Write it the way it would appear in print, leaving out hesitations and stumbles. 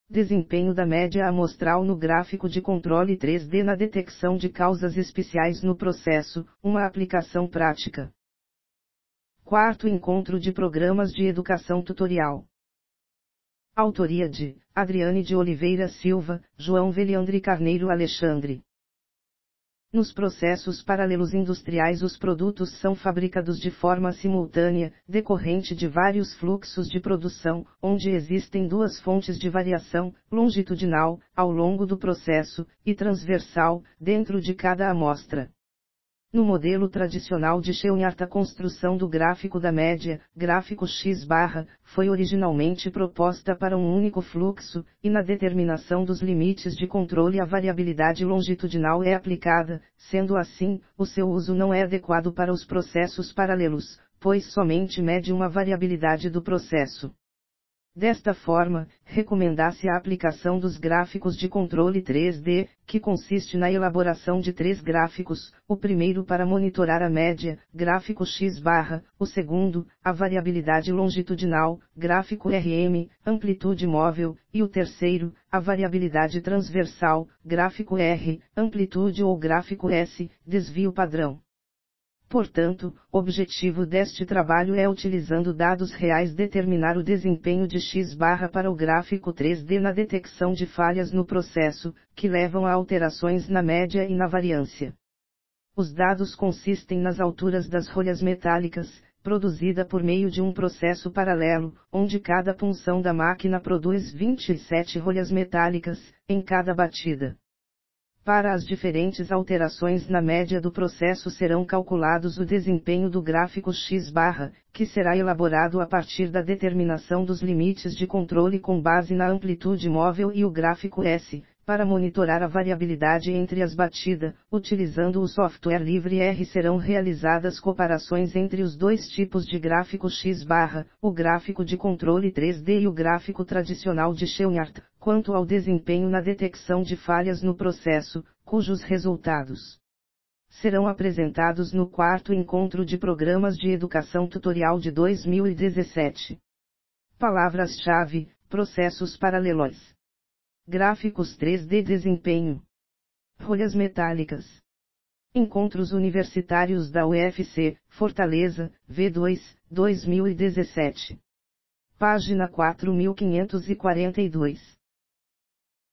Desempenho da média amostral no gráfico de controle 3D na detecção de causas especiais no processo, uma aplicação prática. Quarto encontro de programas de educação tutorial. Autoria de Adriane de Oliveira Silva, João Veliandre Carneiro Alexandre. Nos processos paralelos industriais, os produtos são fabricados de forma simultânea, decorrente de vários fluxos de produção, onde existem duas fontes de variação, longitudinal, ao longo do processo, e transversal, dentro de cada amostra. No modelo tradicional de Chouinard, a construção do gráfico da média, gráfico X/, foi originalmente proposta para um único fluxo, e na determinação dos limites de controle a variabilidade longitudinal é aplicada, sendo assim, o seu uso não é adequado para os processos paralelos, pois somente mede uma variabilidade do processo. Desta forma, recomenda-se a aplicação dos gráficos de controle 3D, que consiste na elaboração de 3 gráficos, o primeiro para monitorar a média, gráfico X/, o segundo, a variabilidade longitudinal, gráfico RM, amplitude móvel, e o terceiro, a variabilidade transversal, gráfico R, amplitude ou gráfico S, desvio padrão. Portanto, o objetivo deste trabalho é, utilizando dados reais, determinar o desempenho de X/ para o gráfico 3D na detecção de falhas no processo, que levam a alterações na média e na variância. Os dados consistem nas alturas das rolhas metálicas, produzida por meio de um processo paralelo, onde cada punção da máquina produz 27 rolhas metálicas, em cada batida. Para as diferentes alterações na média do processo serão calculados o desempenho do gráfico X/, que será elaborado a partir da determinação dos limites de controle com base na amplitude móvel, e o gráfico S, para monitorar a variabilidade entre as batidas. Utilizando o software livre R, serão realizadas comparações entre os dois tipos de gráfico X/, o gráfico de controle 3D e o gráfico tradicional de Chouinard, quanto ao desempenho na detecção de falhas no processo, cujos resultados serão apresentados no quarto encontro de programas de educação tutorial de 2017. Palavras-chave: processos paralelos, gráficos 3D, desempenho, rolhas metálicas. Encontros Universitários da UFC, Fortaleza, V2, 2017. Página 4542.